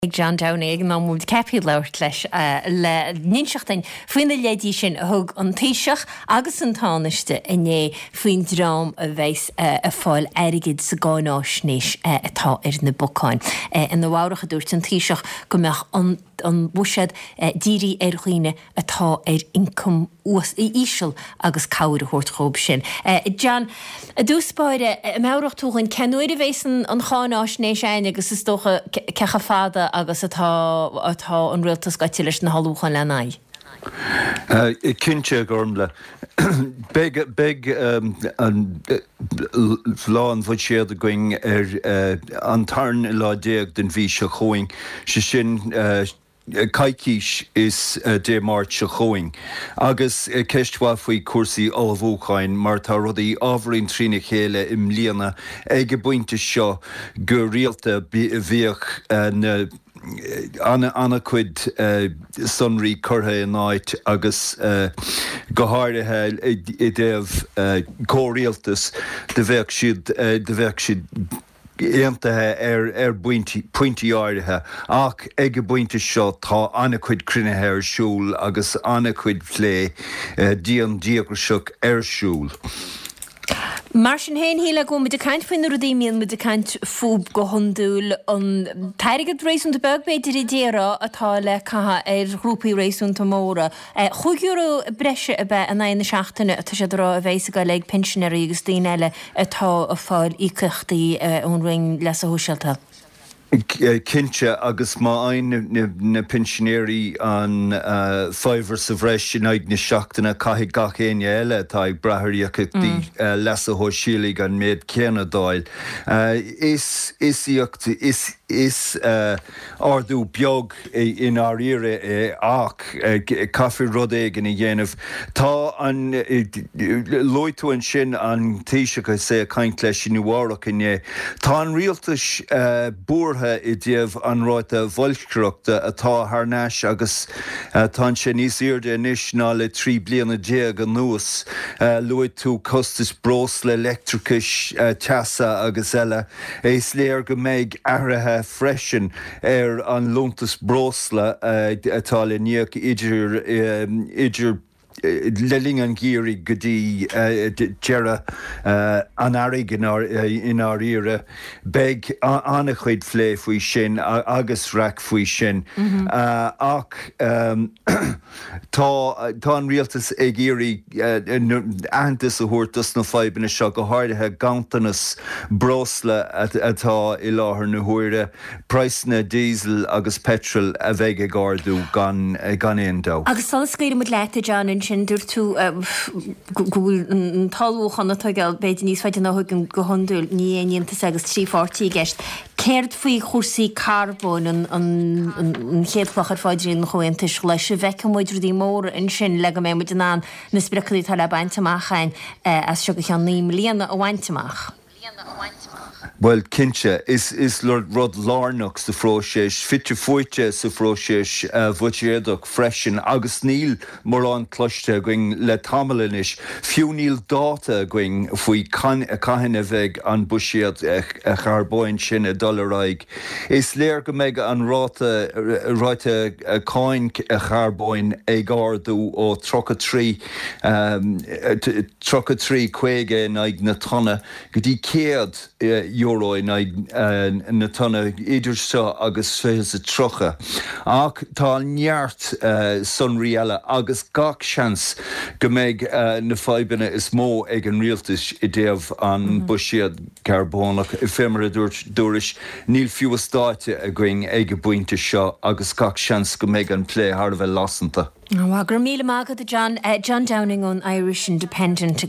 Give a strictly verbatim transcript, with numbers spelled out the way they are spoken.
John Downey ag ná múd cepi leirt leis le níseachtain faoine lédí sin thug an taoiseach agus an táneiste inné faoin drám a bheits a fáil airigid sa gánáisnéis atá ar na bocáin. In na bhhairicha dúirt an taoiseach go meach an an bhuisead dírí ar chuoine atá ar incom ísisiil agus cabhar a thuirt chomh sin. John, a dúspáire meabhrachtúchain ceanúir a bhééis an chánáisnéis aine agus is dócha cecha fada agus atá atá an rialtas gaite leis na halúchan le naid. Uh, Kinse gormle big big um, an láán bhid siad a going ar uh, an tarn lá déag den bhí se choing se sin uh, Caicís is uh, dé mát se choing. Agus uh, ceistá faoi cuasaí ábhócháin mar tá rudaí ábhraíonn trína chéile im líana ag buinte seo go rialta bhíoch na Anna Anna cuid uh, sunrí curtha in áit agus uh, go háirithe i déobh uh, córialtas de bheith siad uh, de bheith siad éantathe ar ar buintí pointí áirithe ach ag go buinte seo tá anna cuid crunethe ar siúl agus anna cuid phlé uh, díon díochraseach ar siúl. Mar sin héin híle go mit de kaint faoin rodéimion mit de kaint fúb go honúil an teirigad rééisún de beg beidir i déra atá le caha ar grúpaí rééisún móra. Chúgiúró breise a bheith an aine seachtainna atá sé rá a bhéise go le pensionéirí agus daoine eile atá a fáil ícuchtaí ón ring leis a húseilta. Kinse agus má ein na pensionéirí an uh, fiver sa bhreis sin ag na seachtainna caithfidh gach éine eile tá ag brathíochtaí uh, leas a hóisiúlaigh an méid céanna dáil. Uh, is is íocht is is uh, ardú beag in our ire uh, ach uh, caithfidh rud éigean i dhéanamh. Tá an uh, loitúin sin an taoiseach sé a caint leis sin uárach inné. Tá an rialtas uh, búr i déobh an ráite bhoilscreachta atá thnáis agus uh, tá sé níos irde inis ná le trí bliana déag an nuas uh, luid tú costas bros le electricus uh, teasa agus eile éis léir go méid airithe freisin ar an luntas brosla uh, atá le níoch idir um, idir leling an géirí go dtí dearra an airigh in our ire beg anna chuid phlé faoi sin agus raic faoi sin. Ach tá an rialtas ag géirí antas a thuirtas na feibanna seo go háirithe gantanas brosla atá i láthair na huaire praisna diesel agus petrol a bheith ag ardú gan éon dó. Agus solas scéir mu leite John sin dúir tú gúil an talúchan atá geall beidir níos feidir náthgann go honúil ní aontas agus trí fortíí gceist. Céird faoi chósaí carbón an chéadfach ar fáidirín chuintis leis se bheith muidir dí mór in sin le go mé mu an an na sprechaí tá le bainteachchain as seo go chean ní líana a bhainteach. Well, Kinse is is Lord Rod Larnox the froséis, fitte foite sa froséis uh, bhuiéadach freisin agus níl mar an cloiste going le tamalinis fiú níl dáta going faoi can a caihanna bheith an buisiad a, a charbóin sin a dollaraig. Is léir go méid an ráta ráite a cáin a charbóin ag ardú ó trocha trí um, trocha trí chuige ag na tonna go dtí céad uh, euro in uh, na tonna idir seo agus fé a trocha. Ach tá neart uh, sunrí eile agus gach seans go méid uh, na feibanna is mó ag an rialtas i déobh an mm-hmm. buisiad carbónach i fémara dúris níl fiú stáite a going ag a buinte seo agus gach seans go méid an plé thar bheith lasanta. Well, gur míle mágad a John, uh, John Downing on Irish Independent